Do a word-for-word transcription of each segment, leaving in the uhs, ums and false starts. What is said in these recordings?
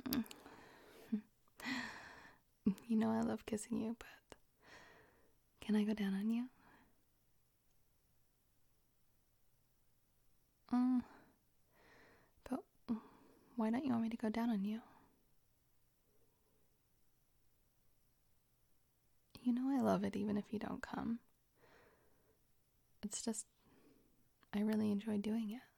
You know I love kissing you, but can I go down on you? Mm, but why don't you want me to go down on you? You know I love it even if you don't come. It's just, I really enjoy doing it.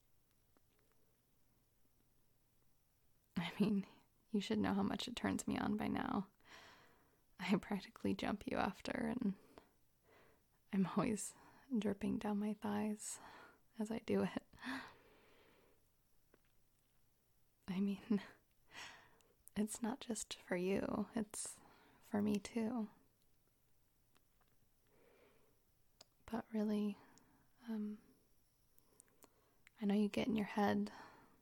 I mean, you should know how much it turns me on by now. I practically jump you after, and I'm always dripping down my thighs as I do it. I mean, it's not just for you, it's for me too. But really, um, I know you get in your head,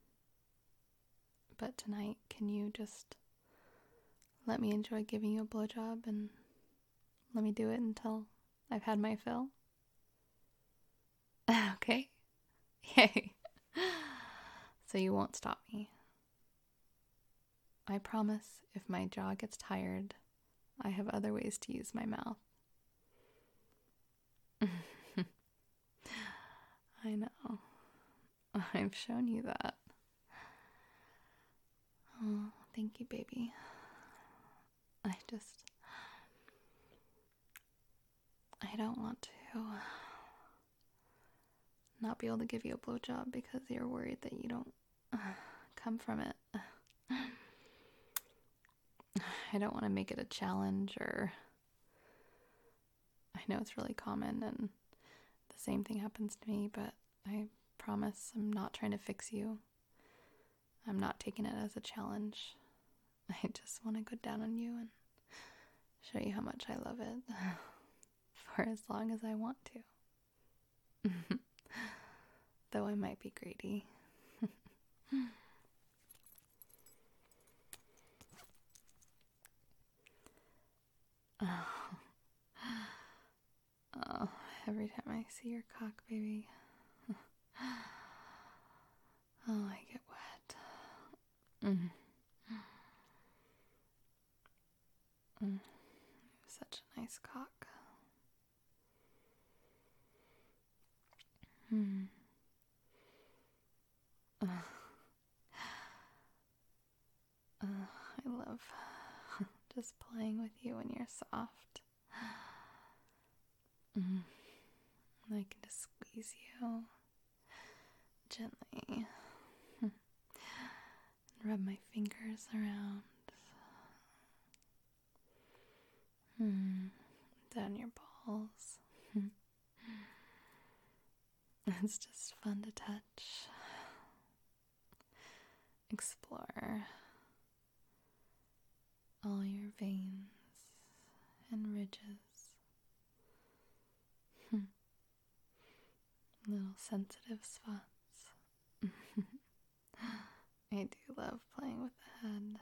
but tonight, can you just let me enjoy giving you a blowjob and let me do it until I've had my fill? Okay? Yay. So you won't stop me. I promise if my jaw gets tired, I have other ways to use my mouth. I know. I've shown you that. Oh, thank you, baby. I just... I don't want to not be able to give you a blowjob because you're worried that you don't uh, come from it. I don't want to make it a challenge, or... I know it's really common and the same thing happens to me, but I promise I'm not trying to fix you. I'm not taking it as a challenge. I just want to go down on you and show you how much I love it for as long as I want to. Though I might be greedy. Oh. Oh, every time I see your cock, baby. Oh, I get wet. Mm. Mm. Such a nice cock. Mm. Uh. Uh, I love just playing with you when you're soft. Mm. I can just squeeze you gently. Rub my fingers around. Hmm. Down your balls. It's just fun to touch. Explore all your veins and ridges. Little sensitive spots. I do love playing with the head.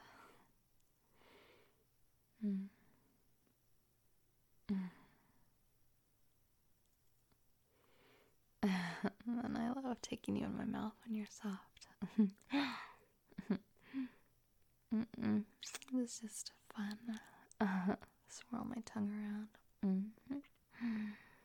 Mm. Mm. And I love taking you in my mouth when you're soft. Mm-mm. It's just fun. Uh, swirl my tongue around. Mm-hmm.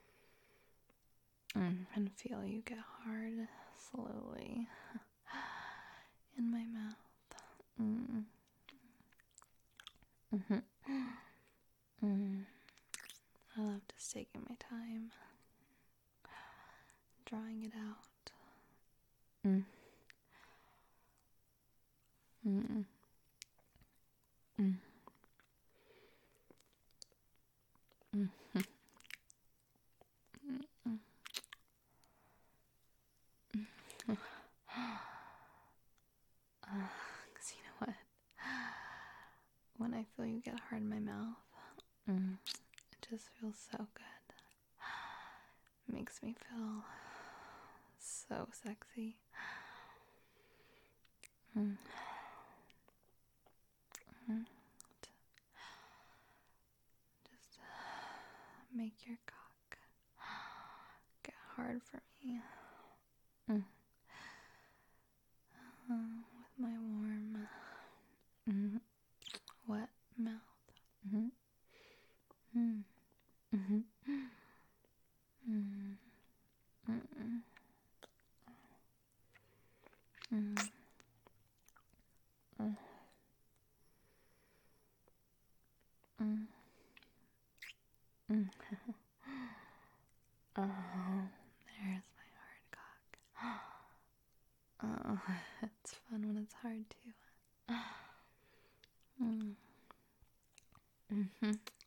Mm, and feel you get hard slowly in my mouth. Mm. Mm-hmm. Mm. I love just taking my time, drawing it out. Mm. Mm. Mm. Mm. Mm. Mm. Uh, 'cause you know what? When I feel you get hard in my mouth, mm, it just feels so good. It makes me feel so sexy. Mm. Mm. Just make your cock get hard for me. Mm. Uh, with my warm Mm. Oh, there's my hard cock. Oh, it's fun when it's hard too. Mm. Mm-hmm.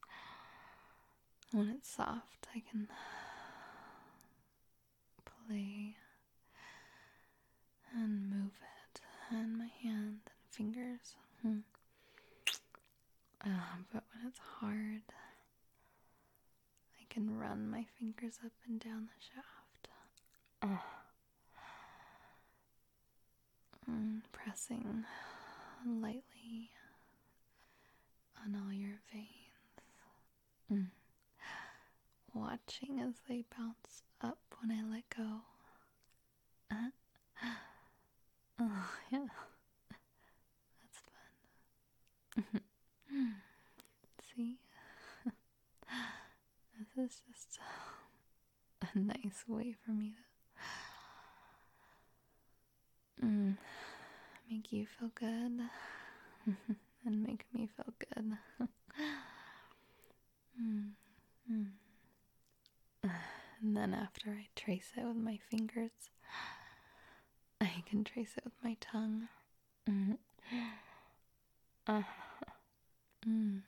When it's soft, I can play and move it, and my hand and fingers. Mm. Uh, but when it's hard, I can run my fingers up and down the shaft. Uh. Mm, pressing lightly on all your veins. Mm. Watching as they bounce up when I let go. Uh, oh, yeah. That's fun. See? This is just a nice way for me to mm, make you feel good and make me feel good. mm, mm. And then after I trace it with my fingers, I can trace it with my tongue. Mm. Uh, mm.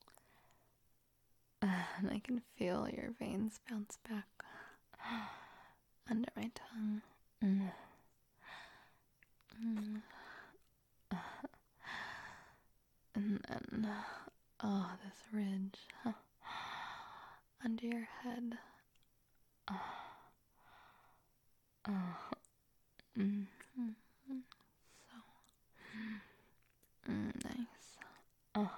Uh, and I can feel your veins bounce back under my tongue. Mm. Mm. Uh, and then, oh, this ridge uh, under your head. Uh, uh, mm, mm, mm, so mm, nice. Uh,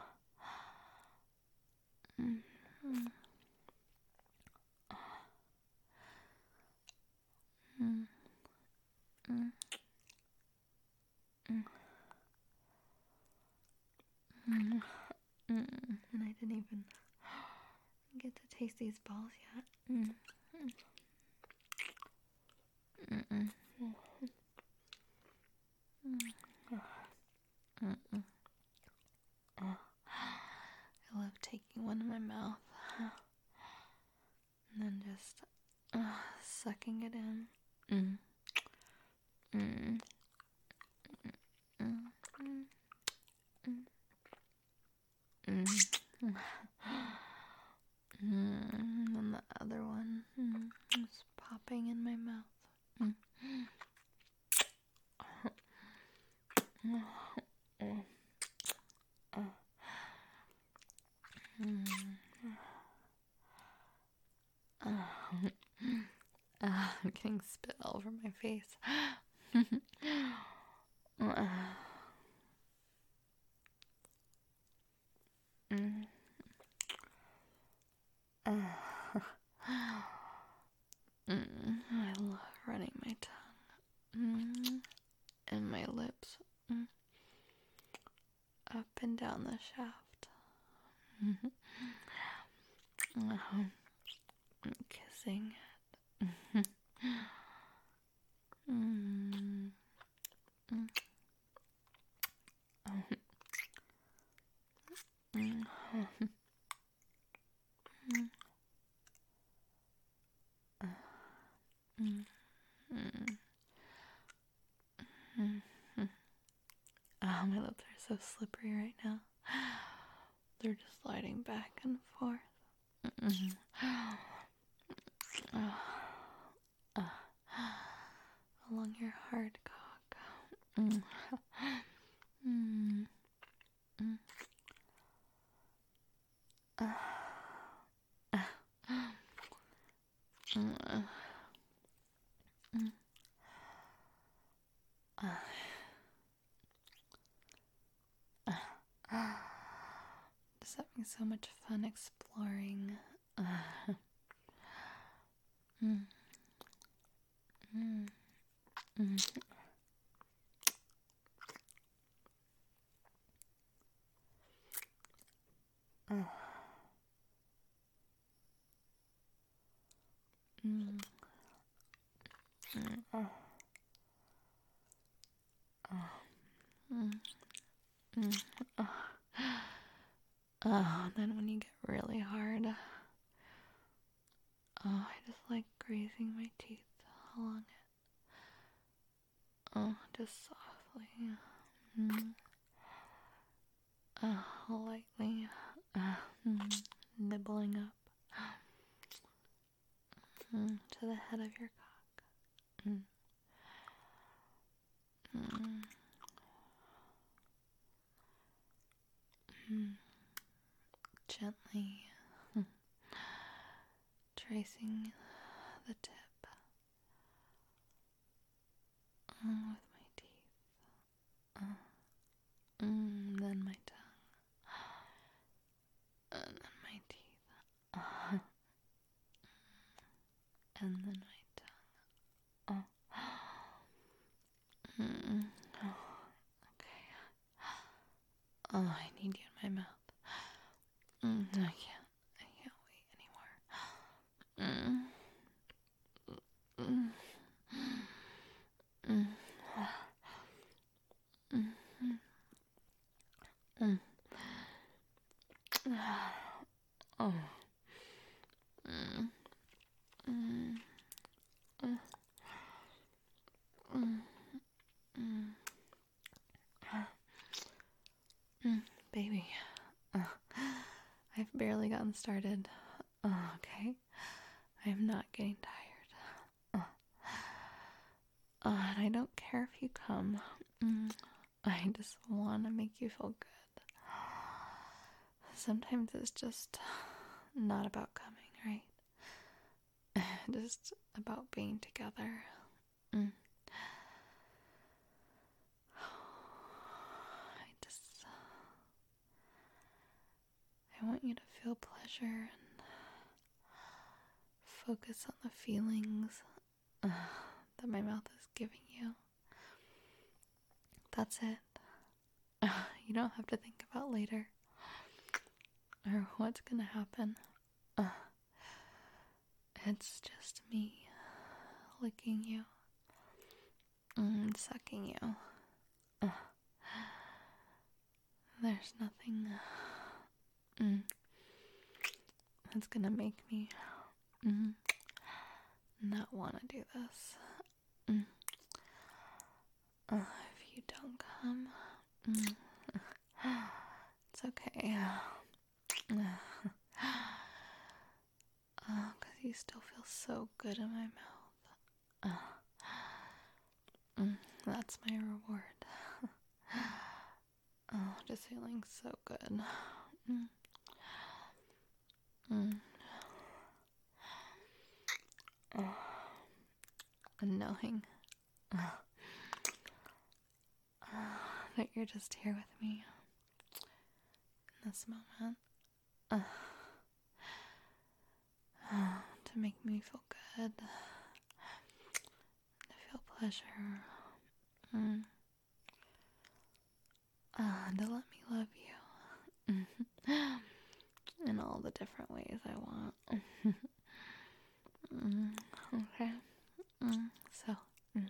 mm, mm, uh, mm, mm, mm, mm, mm. And I didn't even get to taste these balls yet. Mm, mm, mm, mm, mm, mm, mm, mm. Oh, I love taking one in my mouth and then just uh, sucking it in. Mm. Mm. Mm. Mm. Mm. Mm. Mm. And the other one mm. is popping in my mouth. Mm. Mm. Uh. Mm. Uh. Uh, I'm getting spit all over my face. uh. Mm. Uh. Mm. I love running my tongue mm. and my lips mm. up and down the shaft. Mm-hmm. Uh-huh. Kissing it. Mm-hmm. Mm. Mm. Uh-huh. Mm. Uh-huh. Mm. Uh. Mm. Mm. Mm. Mm. Oh, my lips are so slippery right now. They're just sliding back and forth. Mm-hmm. Oh. Uh. Along your hard cock. Mm. Mm. Mm. Uh. Uh. Mm. Uh. Mm. Uh. Uh. Just having so much fun exploring. Uh. Mm. Mm. Mm. Uh. Mm. Mm. Uh. Uh. Mm. Mm. Uh. Oh, then when you get really hard, Oh, I just like grazing my teeth along it. Oh, just softly. Mm. Uh, lightly. Uh, mm, nibbling up. Mm, to the head of your cock. Mm. Mm. Mm. Gently mm, tracing the tip mm, with my teeth. Uh, mm, then my tongue. And then my teeth. Uh, and then my tongue. Uh. Mm. Oh, okay. Oh, I need you in my mouth. Mm, I can't. I can't wait anymore. Mm. Mm. Mm. Mm. Mm. Oh. Mm. Mm. Mm. Mm. Mm. Mm. Baby, uh, I've barely gotten started. Uh, okay, I'm not getting tired. Uh, uh, and I don't care if you come. Mm. I just want to make you feel good. Sometimes it's just not about coming, right? Just about being together. Mm. I just, I want you to feel pleasure and focus on the feelings uh, that my mouth is giving you. That's it. Uh, you don't have to think about later or what's gonna happen. Uh, it's just me licking you and sucking you. Uh, there's nothing mm, that's gonna make me mm, not want to do this. Mm. Uh, if you don't come, mm, it's okay. Uh, cause you still feel so good in my mouth. Uh, mm, that's my reward. Oh, just feeling so good. Mm. Mm. Oh, and knowing uh, that you're just here with me in this moment. Uh, uh, to make me feel good. To feel pleasure. Mm. Uh, to let me love you. In all the different ways I want. mm, okay. Mm, so, mm.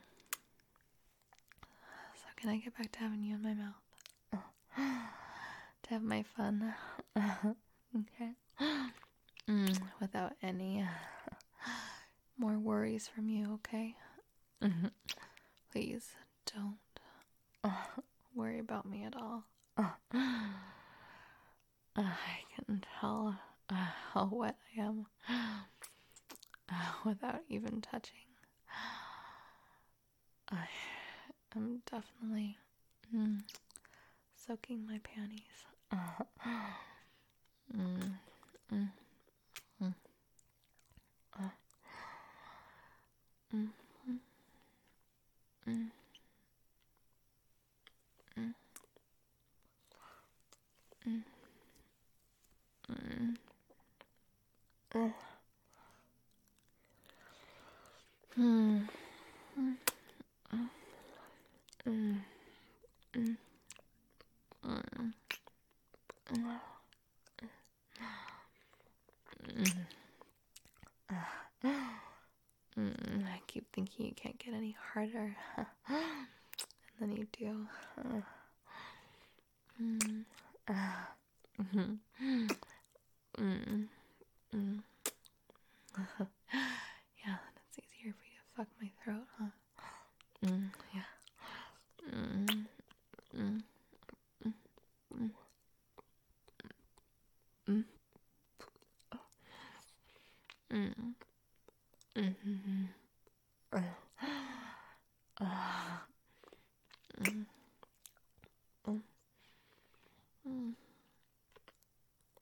so can I get back to having you in my mouth? To have my fun. Okay. Mm, without any more worries from you, okay? Please don't worry about me at all. I can tell uh, how wet I am uh, without even touching. I am definitely mm, soaking my panties. Uh, mm, mm, mm, uh, mm, mm, mm, mm, mm, mm, mm, mm, mm, mm, mm, mm, mm. Mm, I keep thinking you can't get any harder. And then you do. Uh, mm, uh, mm, mm, mm.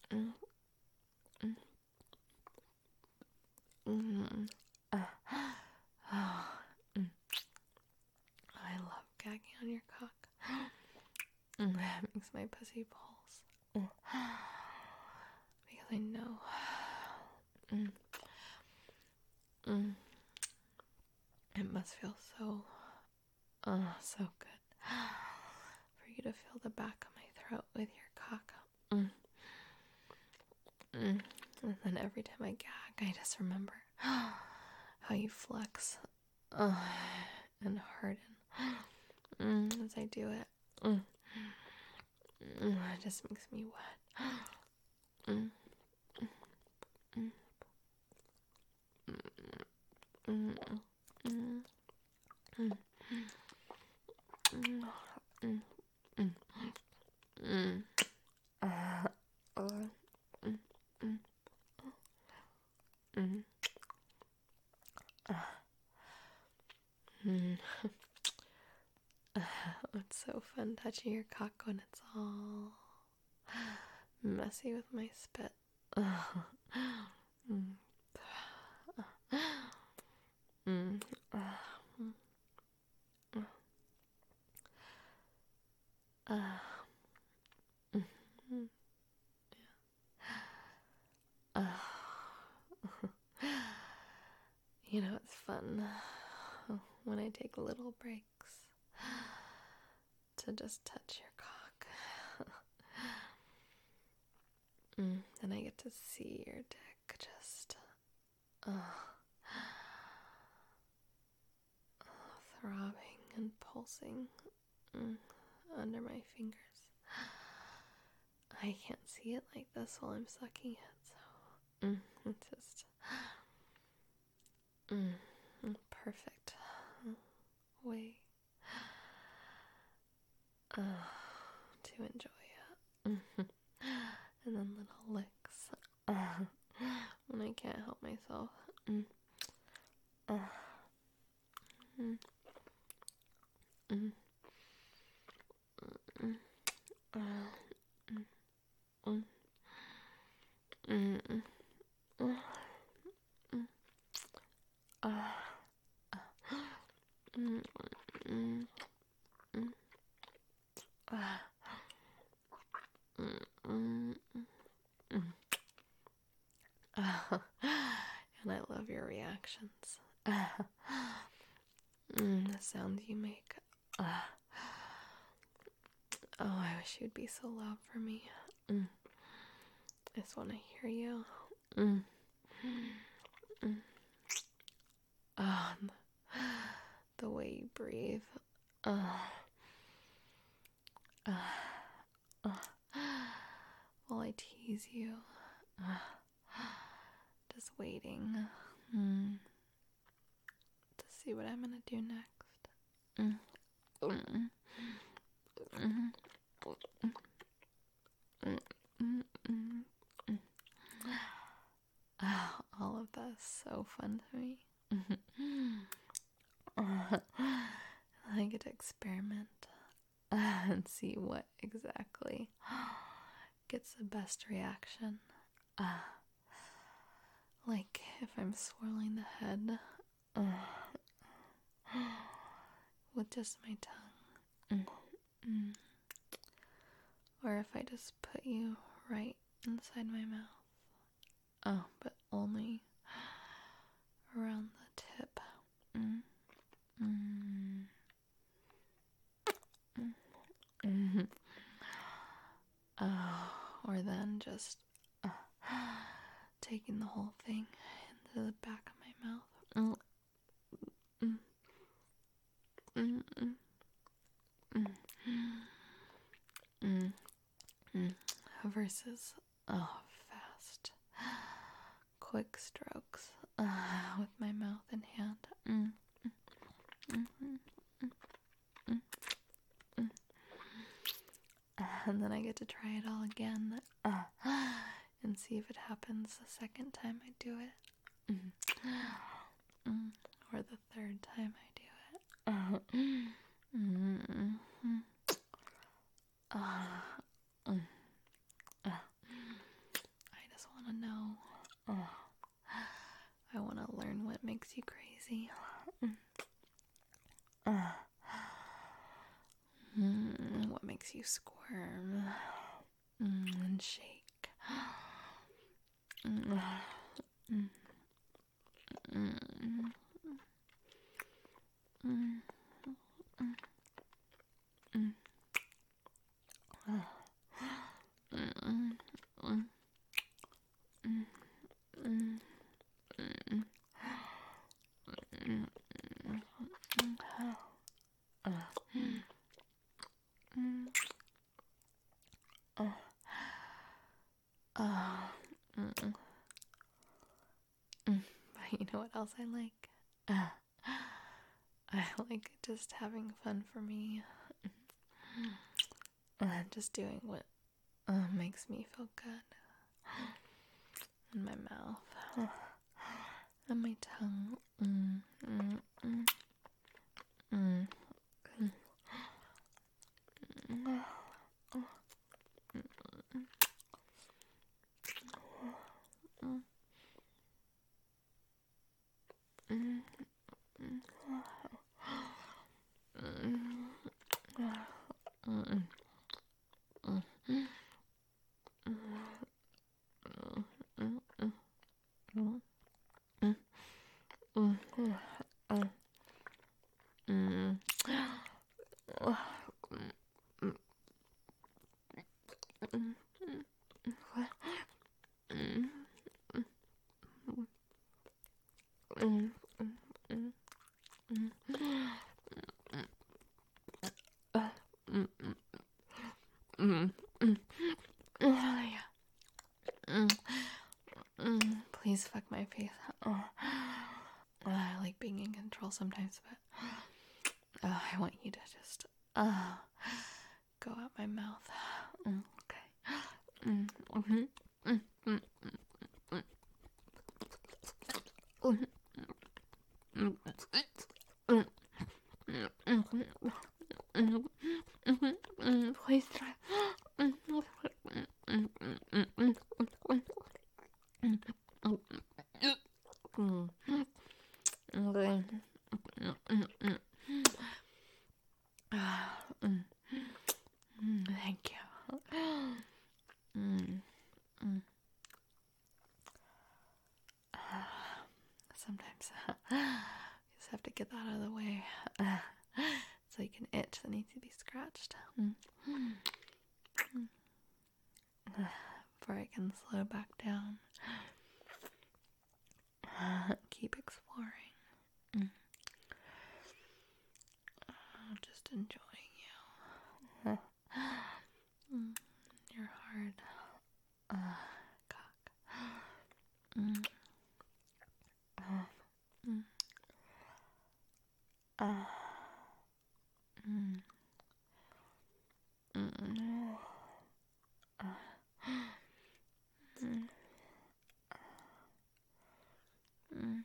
Mm, mm, mm, uh, oh, mm. I love gagging on your cock. Mm, that makes my pussy pulse. Mm. Because I know. Mm. Mm. It must feel so, uh, so good for you to feel the back of my throat with your cock. Mm. Mm. And then every time I gag, I just remember how you flex uh, and harden mm, as I do it. Mm. Mm. It just makes me wet. Mm. Mm. Mm. Mm. Mm. Mm. Mm. Mm. Mm. Mm. Uh, uh, mm. Mm. Mm. Uh. Mm. It's so fun touching your cock when it's all messy with my spit. Mm. Mm. Uh. Mm. Uh. You know, it's fun when I take little breaks to just touch your cock. Mm. Then I get to see your dick just uh, throbbing and pulsing mm, under my fingers. I can't see it like this while I'm sucking it, so mm, it's just mm, mm, perfect way uh, to enjoy it. Mm-hmm. And then little licks uh, when I can't help myself. Mm. Uh, mm, mm, mm, uh, mm, mm, mm, mm, mm, mm, uh, mm, mm, mm, uh, mm, mm, mm. Uh, and I love your reactions. Uh, mm, the sounds you make. Uh, oh, I wish you'd be so loud for me. Mm. I just want to hear you. Mm. Mm. Oh, the, the way you breathe. Uh, uh, uh, while I tease you. Uh, just waiting mm, to see what I'm gonna do next. Mm. Mm. Mm. Mm. Mm. Mm. Mm. Oh, all of that is so fun to me. I get to experiment and see what exactly gets the best reaction. Uh, like if I'm swirling the head uh, with just my tongue. Mm. Mm. Or if I just put you right inside my mouth. Oh, but only around the tip. Mm. Mm. Mm. Mm-hmm. Oh, or then just uh, taking the whole thing into the back of my mouth. Mm. Mm. Mm. Mm. Mm. Mm. Versus oh, fast, quick strokes uh, with my mouth and hand. Mm. Mm. Mm. Mm. Mm. Mm. And then I get to try it all again uh, and see if it happens the second time I do it. Mm. Mm. Or the third time I do it. Uh, mm. Mm. Uh, mm. Uh. crazy. Uh, mm, what makes you squirm mm, and shake? Mm, mm, mm, mm, mm, mm. But you know what else I like? Uh, I like just having fun for me. Uh, just doing what uh, makes me feel good. In my mouth. And my tongue. Mm, mm, mm. Mm. Mm. Mm. Please fuck my face. Oh. I like being in control sometimes, but oh, I want you to just uh, go out my mouth. Mm, okay. Mm, mm-hmm. Mm, mm, mm, mm. Mm, mm, mm, mm, mm, please try. Mm, mm, mm, mm, mm, mm. Okay. Thank you. Mm, mm. Sometimes you just have to get that out of the way. It's like an itch that needs to be scratched. Before I can slow back down. Keep exploring. Mm. Just enjoying you. Mm. Your hard uh, cock. Mm. Uh. Mm. Uh. Mm. Mm. Uh. Mm. Mm.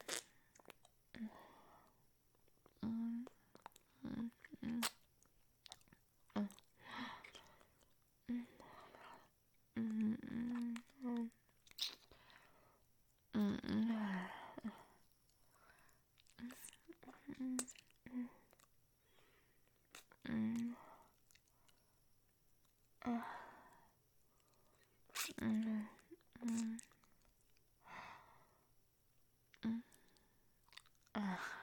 Mm. Mm. Mm. Uh. Mm. Mm. Mm. Mm. Mm. Mm. Uh. Mm. Mm. Mm. Uh.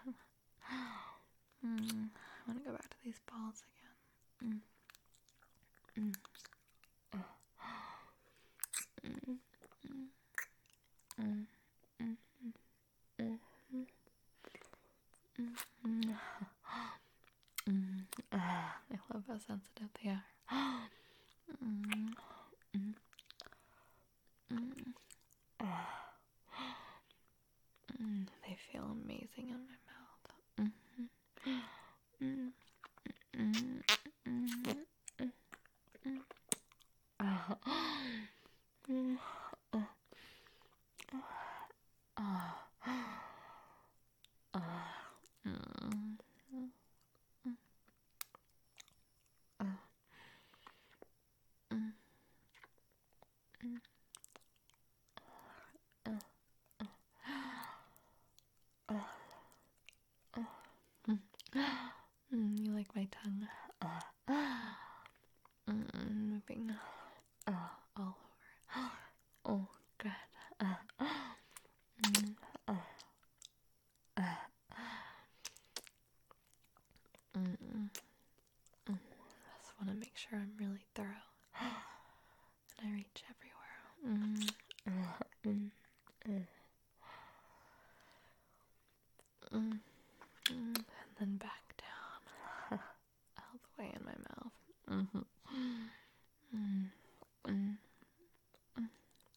Mm. I want to go back to these balls again. Mm. Mm. Uh. Mm. Mm. Mm. Mm. Mm. Mm. Mm. Mm. Ah, I love how sensitive they are. Mm. Mm. Mm. Ah. Mm. They feel amazing in my mouth. Mm-hmm. Mm. Mm. Mm. Mm. Mm. Ah. Mm. Ah. Ah. Ah. Mm. Ah. Mm. Mm. Ah. Ah. sure I'm really thorough. And I reach everywhere. Mm. Mm. Mm. Mm. Mm. And then back down. All the way in my mouth. Mm-hmm. Mm. Mm. Mm.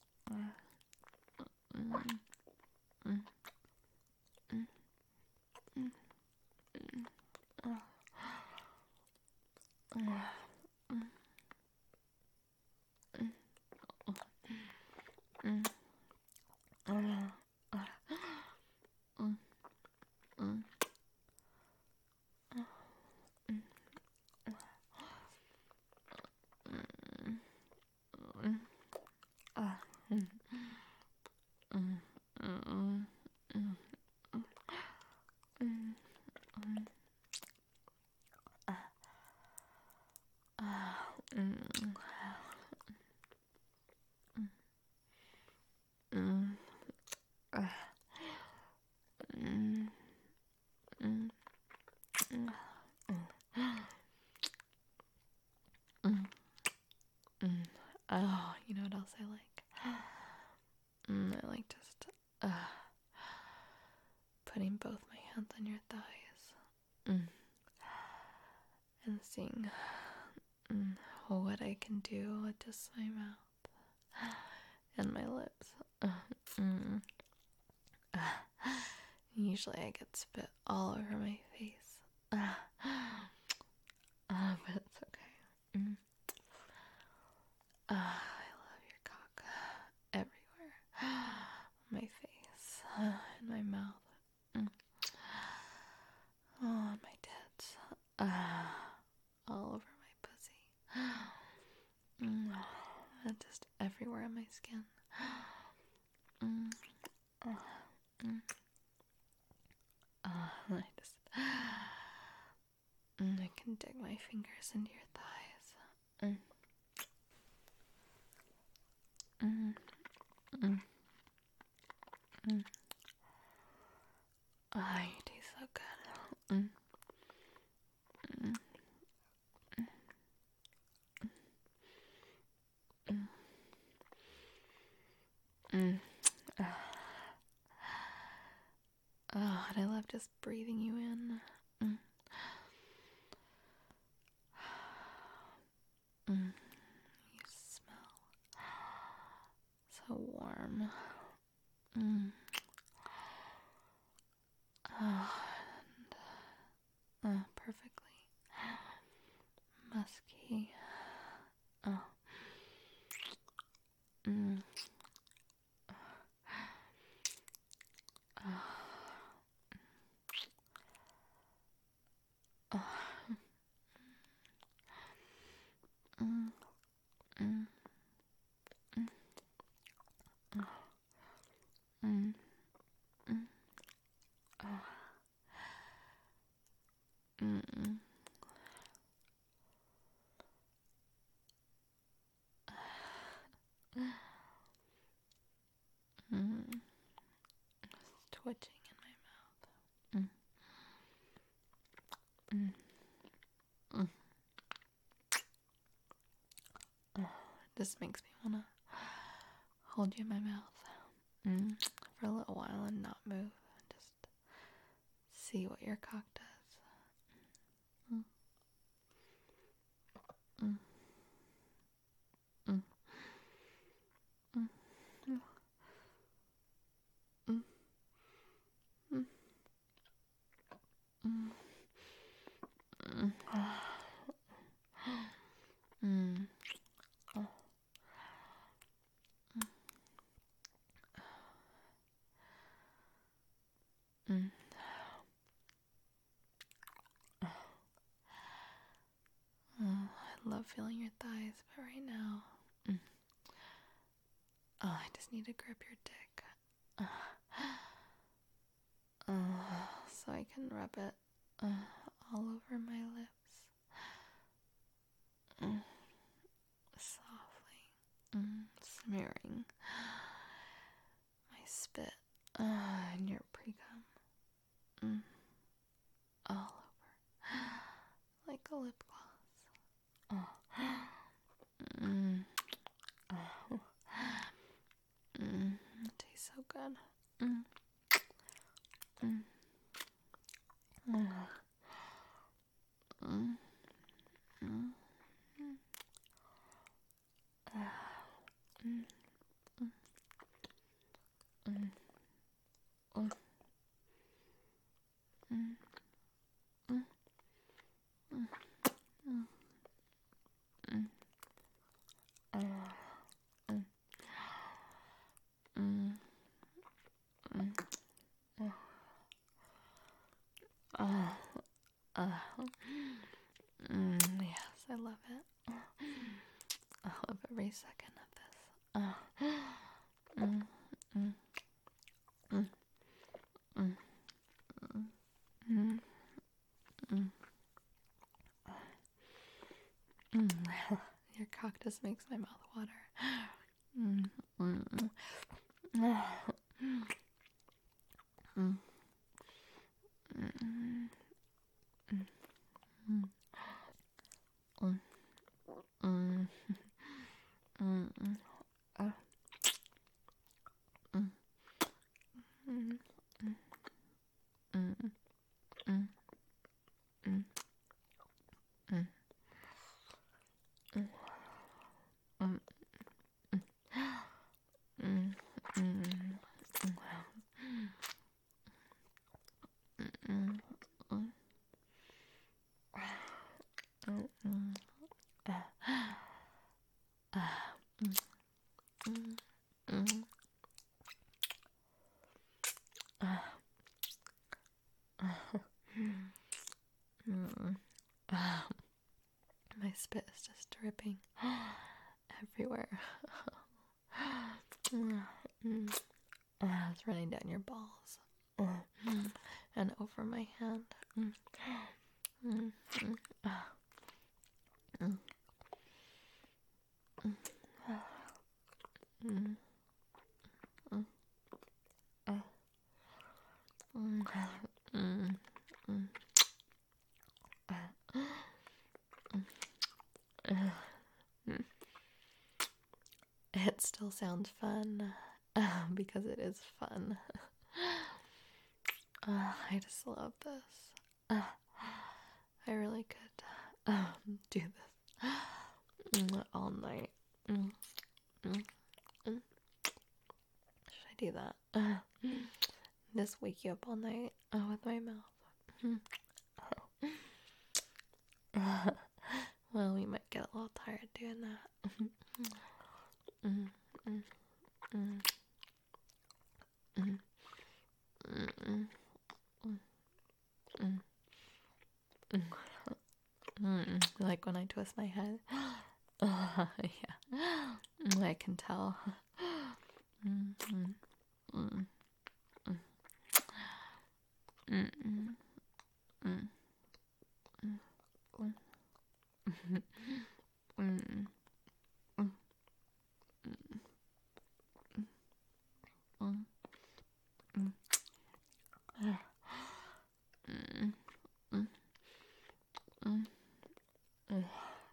Mm. Mm. Mm. Mm. Mm. Mm. Mm. Mm. Mm. Mm. Mm. Ah. Mm. Mm. Mm. Mm. Mm. Mm. Ah. Mm. Mm. Ah. Mm. Mm. Mm. Mm. Mm. Oh, you know what else I like? Mm, I like just uh, putting both my hands on your thighs mm. and seeing mm, what I can do with just my mouth and my lips. Uh, mm. uh, usually I get spit all over my face, uh, uh, but it's okay. Mm. Uh, I love your cock everywhere. My face, uh, and my mouth. Mm. Oh, and my tits. Uh, all over my pussy. Mm. And just everywhere on my skin. Mm. Mm. Uh, I just... Mm, I can dig my fingers into your thighs. Mm. Mm. Mm. Mm. Oh, you taste so good. Mm. Mm. Mm. Mm. Uh. Oh, and I love just breathing you in. Mm. Mm. You smell so warm. Mm. Oh, and, uh, perfectly musky. Oh. Mm. Oh. Oh. Mm. Mm. Mm. Oh. Mm. Mm. Oh. Mm. Mm. It's twitching in my mouth. Mm. Mm. Mm. Oh. This makes me wanna hold you in my mouth mm. for a little while and not move. Just see what your cock does. Mm. Mm. Mm. Mm. Mm. Mm. Mm. Mm. Mm. Oh. Mm. Oh, I love feeling your thighs, but right now, mm. oh, I just need to grip your dick. Uh, uh, so I can rub it uh, all over my lips. Mm. Softly. Mm. Smearing my spit uh, and your pre-cum. Mm. All over. Like a lip gloss. Oh. so good. Mm. Mm. Mm. Mm. Mm. Mm. Mm. Mm. Mm. Mm. Mm. Mm. Mm. Mm. Mm. Uh, uh, mm, yes, I love it. I love every second of this. Uh, mm, mm, mm, mm, mm, mm, mm. Your cactus makes my mouth water. Mm, mm, mm, mm, mm, mm, mm, mm, mm, mm, mm, uh, mm, mm, mm, mm, mm, mm, mm, mm, mm, mm, mm, mm, mm, mm. Ah, mm, mm, mm, ah, mm, ah. My spit is just dripping everywhere. Mm, mm. Ah, it's running down your balls. Mm, and over my hand. Mm, mm, mm, ah, mm, mm, ah, mm, mm, ah, mm, mm, mm, ah, mm, ah, mm. It still sounds fun uh, because it is fun. Uh, I just love this. Uh, I really could um, do this mm, all night. Mm, mm, mm. Should I do that? Uh, just wake you up all night uh, with my mouth. Mm. Uh, well, we might get a little tired doing that. mm, mm, mm, mm, mm, mm, mm, mm, mm. Mm, like when I twist my head. Uh, yeah. I can tell. Mm, mm, mm, mm, mm, mm, mm, mm, mm, mm, mm, mm, mm, mm, mm, mm, mm, mm.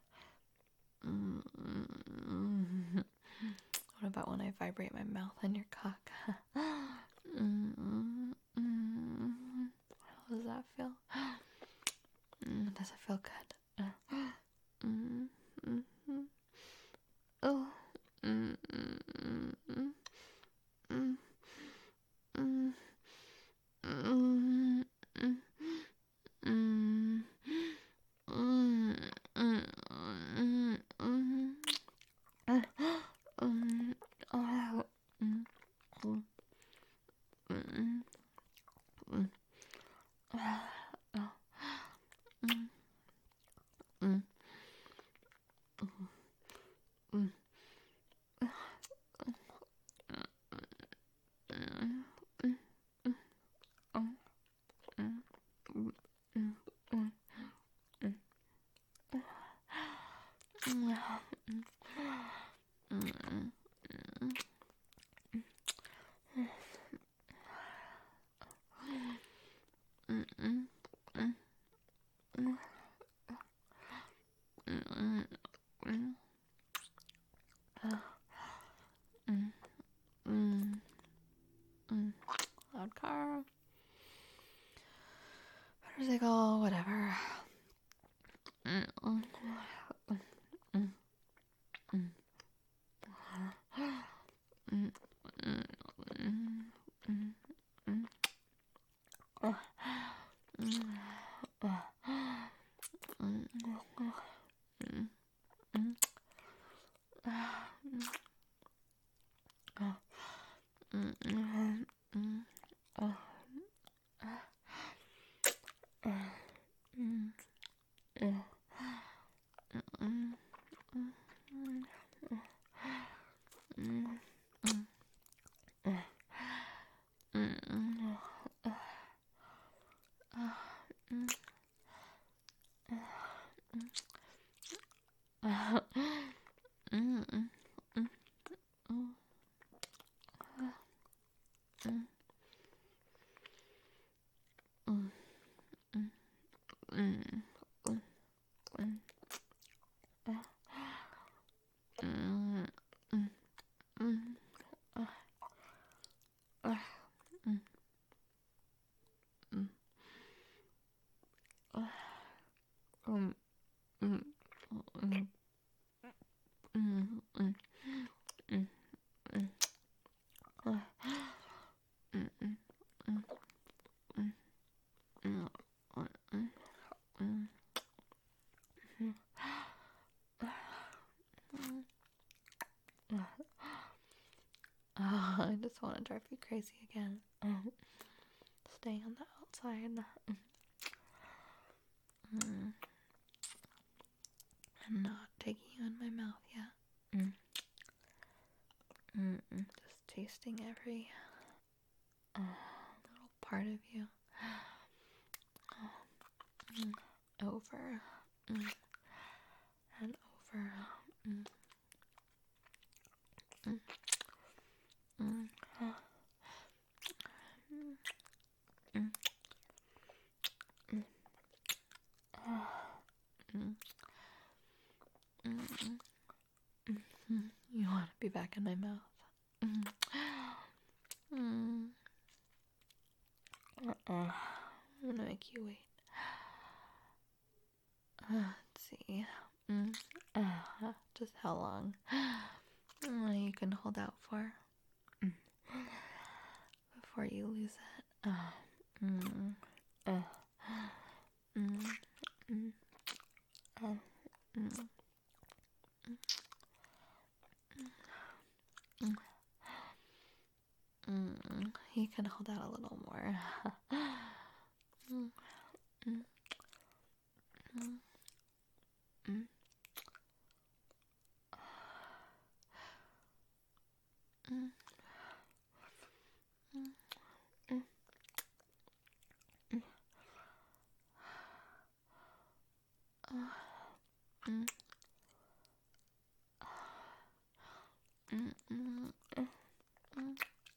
What about when I vibrate my mouth on your cock? Mm, mm. How does that feel? Mm, does it feel good? Mm, mm, mm. Oh. Mm, mm, mm, mm, mm, mm, mm, mm, mm, mm, mm, mm, mm. Uh, um, oh, mm, mm, mm, mm, ah, oh, mm, mm, mm, mm, mm, oh, mm, mm, mm, mm, mm, mm, mm, mm, mm, mm, mm, mm, mm, ah, mm, mm. physical, whatever. Oh, I just want to drive you crazy again. Staying on the outside. Mm. I'm not taking you in my mouth yet. Mm. Mm-mm. Just tasting every uh, little part of you. Mm. Over. Mm. And over. Mm. Mm. Mm. Mm. Mm. Mm. Mm. Mm. You want to be back in my mouth. Mm. Mm. Uh-uh. I'm gonna make you wait. Uh, let's see. Mm. Uh, just how long uh, you can hold out for mm. before you lose it. Uh, mm. Uh. Mm. Mm. Uh. Mm. Mm. Mm. You can hold out a little more. mm. Mm. Mm. Mm. Mm. Mm. Mm. Mm. Uh. Mm. Mm. Mm. Mm. Mm.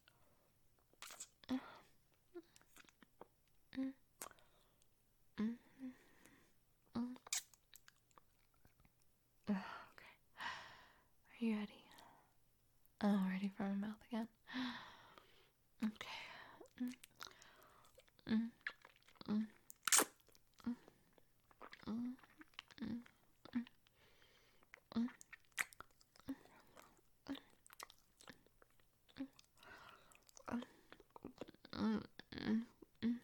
Mm. Mm. Mm. Okay. Are you ready? Oh, ready for my mouth again? Okay. Mm. Mm. Mm. Mm. Mm. Mm. Mm. Mm. Mm. Mm.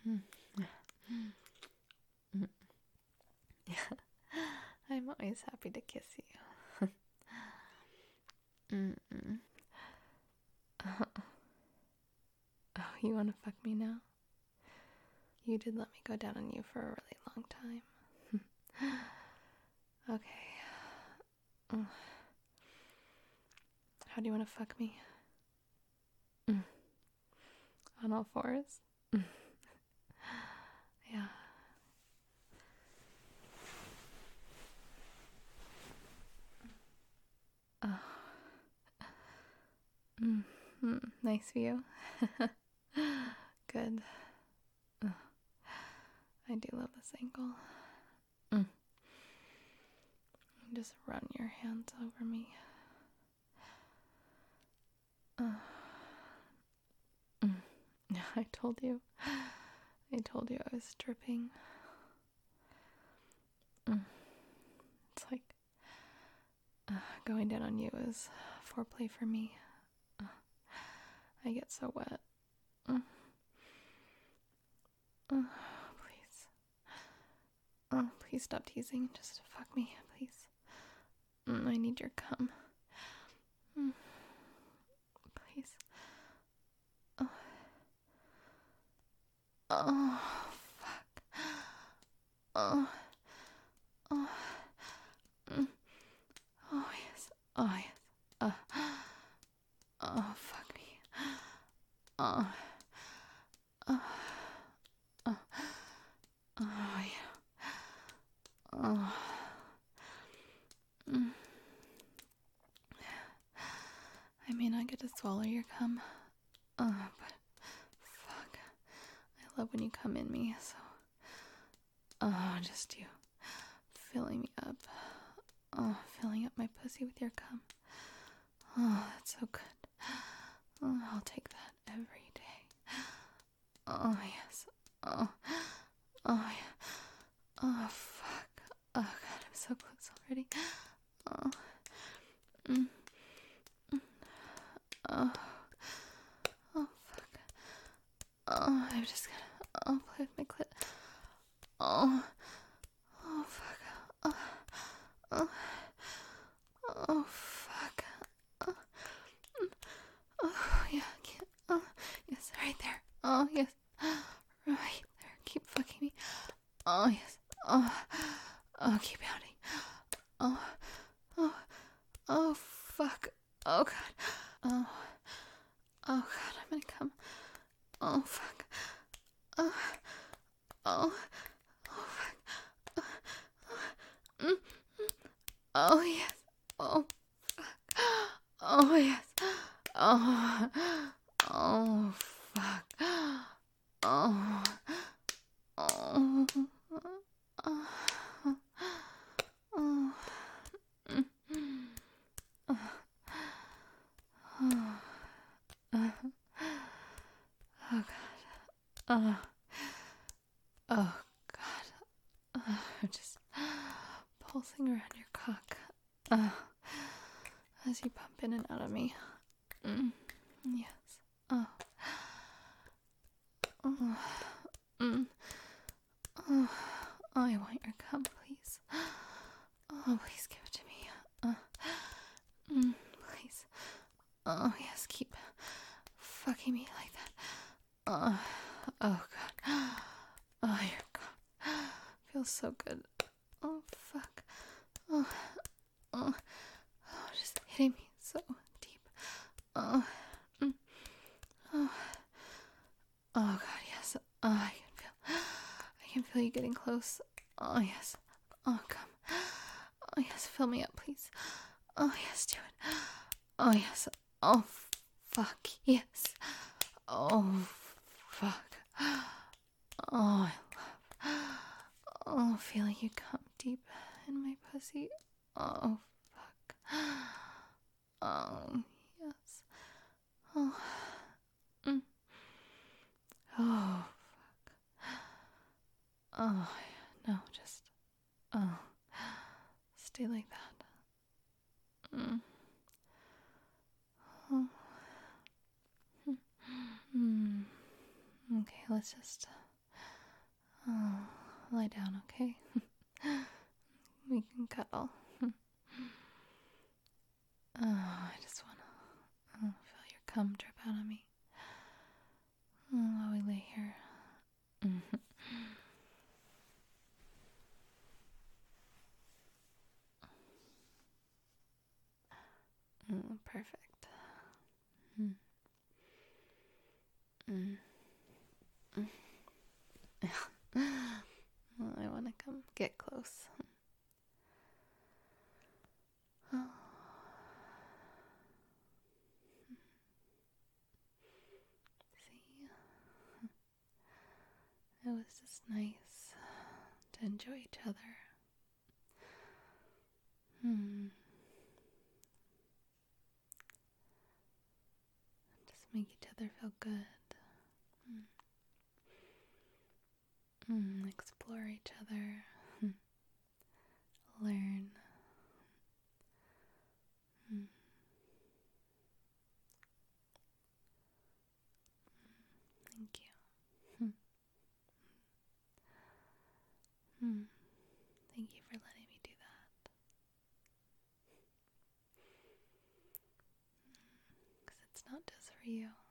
Yeah, I'm always happy to kiss you. Mm-mm. Oh, you want to fuck me now? You did let me go down on you for a really long time. Okay. Mm. How do you want to fuck me? Mm. On all fours? Mm. Yeah. Oh. Mm. Mm. Nice view. Good. Oh. I do love this angle. Mm. Just run your hands over me. Uh. Mm. I told you. I told you I was dripping. Mm. It's like uh, going down on you is foreplay for me. Uh, I get so wet. Mm. Uh, please. Oh, please stop teasing. Just fuck me, please. Mm, I need your cum. Mm. Please. Oh. Oh, fuck. Oh. Oh. Mm. Oh, yes. Oh, yes. Uh. Oh, fuck me. Oh. Oh. Oh. Oh, yeah. Oh. Mm. I mean, I get to swallow your cum. Oh, but fuck. I love when you come in me, so. Oh, just you filling me up. Oh, filling up my pussy with your cum. Oh, that's so good. Oh, I'll take that every day. Oh, yes. Oh, oh, yeah. Oh, fuck. Oh, God, I'm so close already. Oh. Mm. Mm. Oh. Oh, fuck. Oh, I'm just gonna. Oh, play with my clit. Oh. Oh, fuck. Oh. Oh. Oh, fuck. Oh. Mm. Oh, yeah, I can't. Oh, yes, right there. Oh, yes. Right there. Keep fucking me. Oh, yes. Oh. Oh, keep pounding. Oh. Oh. Oh, fuck. Oh, God. Oh. Oh, God, I'm gonna come. Oh, fuck. Oh. Oh. Oh, fuck. Oh. Oh. Mm. Oh, yes. Oh, fuck. Oh, yes. Oh. Oh, fuck. Oh. Oh. Oh. Oh. Mm. Oh. Oh. Oh, God. Oh. Oh, God. Oh, I'm just pulsing around your cock. Oh. As you pump in and out of me. Mm. Yes. Oh. Oh. Mm. Oh. Oh, I want your cum, please. Oh, please give it to me. Uh. Mm. Please. Oh, yes, keep fucking me like that. Oh. Oh, God. Oh, your cum feels so good. Oh, fuck. Oh. Oh. Oh, just hitting me so deep. Oh. Mm. Oh. Oh, God, yes. Oh, I can feel. I can feel you getting close. Oh, yes. Oh, come. Oh, yes, fill me up, please. Oh, yes, do it. Oh, yes. Oh, fuck, yes. Oh, fuck. Oh, I love. Oh, feeling you come deep in my pussy. Oh, fuck. Oh, yes. Oh. Mm. Oh, fuck. Oh, no, just. Oh. Stay like that. Mm. Oh. Mm. Okay, let's just Oh, lie down, okay? We can cuddle. Oh, I just want to oh, feel your cum drip out on me. Oh, while we lay here. Mm, perfect. Mm. Mm. Mm. Well, I want to come get close. Oh. See, it was just nice to enjoy each other. Hmm. Just make each other feel good. Mm. Mm. Explore each other. Learn. Mm. Thank you. Mm. Thank you for letting me do that. Because it's not just for you.